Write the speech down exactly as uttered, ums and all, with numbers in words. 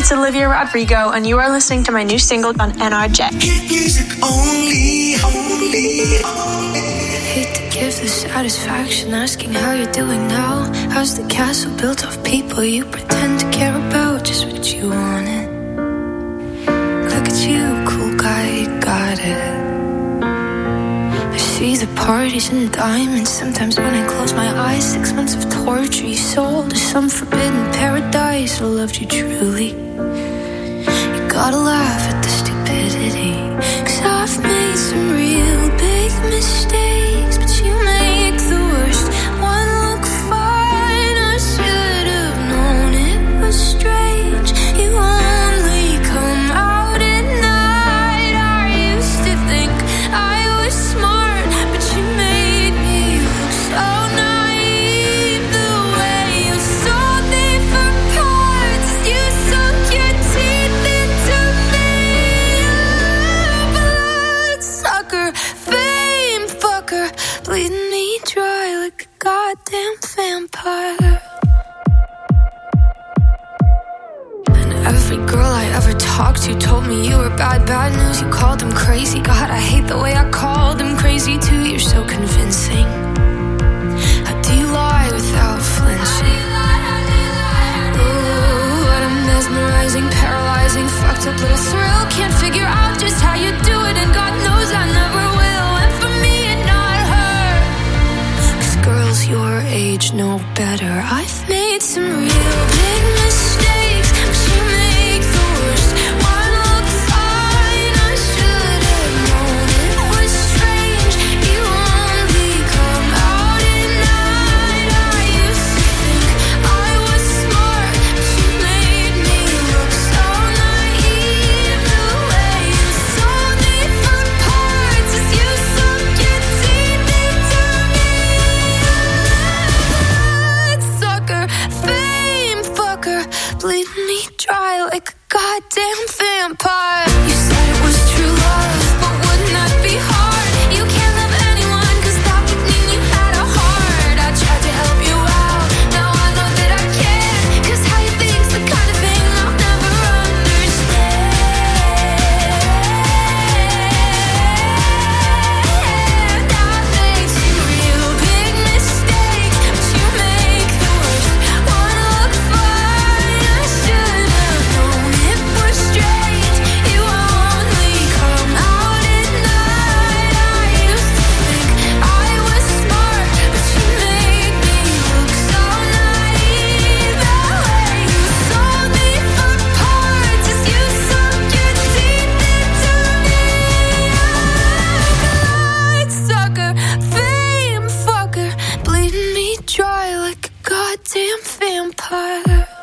it's Olivia Rodrigo, and you are listening to my new single on N R J. Music only, only, only. Hate to give the satisfaction asking how you're doing now. How's the castle built of people you pretend to care about? Just what you wanted. Look at you, cool guy, you got it. I see the parties and diamonds. Sometimes when I close my eyes, six months of torture you sold to some forbidden paradise. I loved you truly. You gotta laugh at the stupidity, 'cause I've made some real big mistakes, but you make the worst one look fine. I should have known it was strange. You only come out at night. I used to think I was smart, but you made me look so naive. The way you sold me for parts, you sunk your teeth into me. Bloodsucker, fame fucker, bleeding me dry like a goddamn vampire. And every girl I ever talked to told me you were bad, bad news. You called them crazy. God, I hate the way I called them crazy too. You're so convincing. How do you lie without flinching? Ooh, what a mesmerizing, paralyzing, fucked up little thrill. Can't figure out just how you do it, and God knows I never will. And for me and not her, 'cause girls your age know better. I've made some real big mistakes, but you make the worst one look fine. I should have known it was strange. You only come out at night. I used to think I was smart, but you made me look so naive. The way you sold me for parts is you sunk your teeth into me. Bloodsucker, fame fucker, bleeding me dry like a goddamn vampire. You said it was true love, but wouldn't that be hard? You can't love anyone, 'cause that would mean you had a heart. I tried to help you out, now I know that I can't, 'cause how you think's the kind of thing I'll never understand. I made some real big mistakes, but you make the worst one look fine. I should have known it was strange. You only come out at night. I used to think I was smart, but you made me look so naive. The way you sold me for parts is you sunk your teeth into me. Bloodsucker, fame fucker, bleeding me dry like a goddamn vampire.